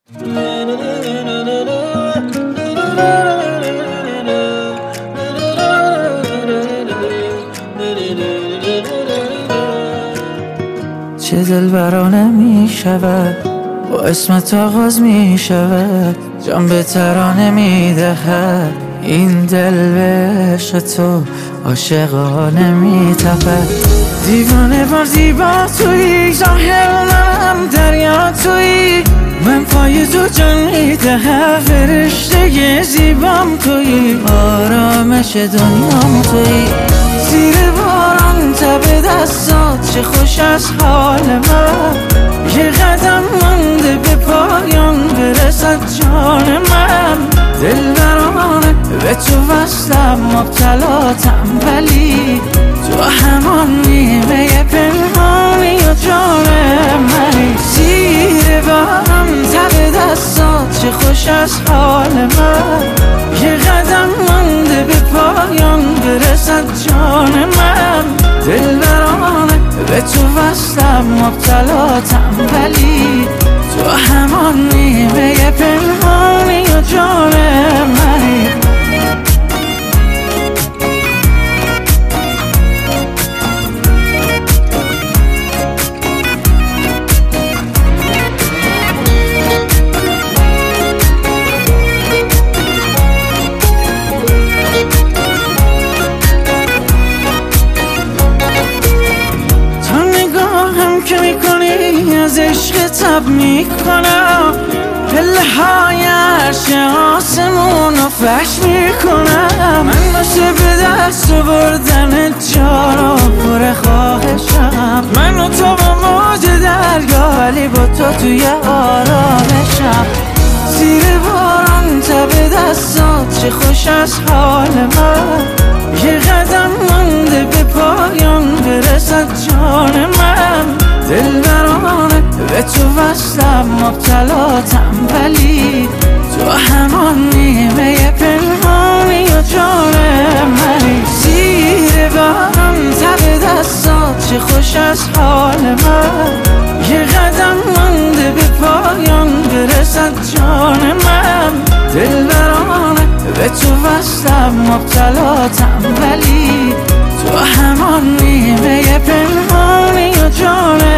چه دلبرانه می شود با اسمت آغاز می شود، جان به ترانه می دهد این دل به عشق تو عاشقانه می تپد. دیوانه بار زیبا تویی، ظاهر منم دریا تویی، من پای تو جان می دهم، فرشته زیبام تویی، آرامش دنیام تویی. زیر باران تب دستات چه خوش از حال من، یه قدم مونده به پایان برسد جان من. دلبرانه به تو وصلم، مبتلاتم ولی تو همان نیمه پنهانی و جان منی. زیر باران تب دستات چه خوش از حال من، یه قدم مونده به پایان برسد جان من. دلبرانه به تو وصلم، مبتلاتم ولی تو همان نیمه پنهانی و جان منی. که میکنی از عشق تب میکنم، پله های عرش آسمون رو فش میکنم. من باشه به دست بردن جارو پر خواهشم، من و تو با موج دریا ولی با تو توی آرامشم. زیر باران تب دستات چه خوش از حال من، یه قدم مونده به پایان برسد جان من. دلبرانه به تو وصلم، مبتلاتم ولی تو همان نیمه پنهانی و جان منی. زیر باران تب دستات چه خوش از حال من، یه قدم مونده به پایان برسد جان من. دلبرانه به تو وصلم، مبتلاتم ولی تو همان نیمه پنهانی و جان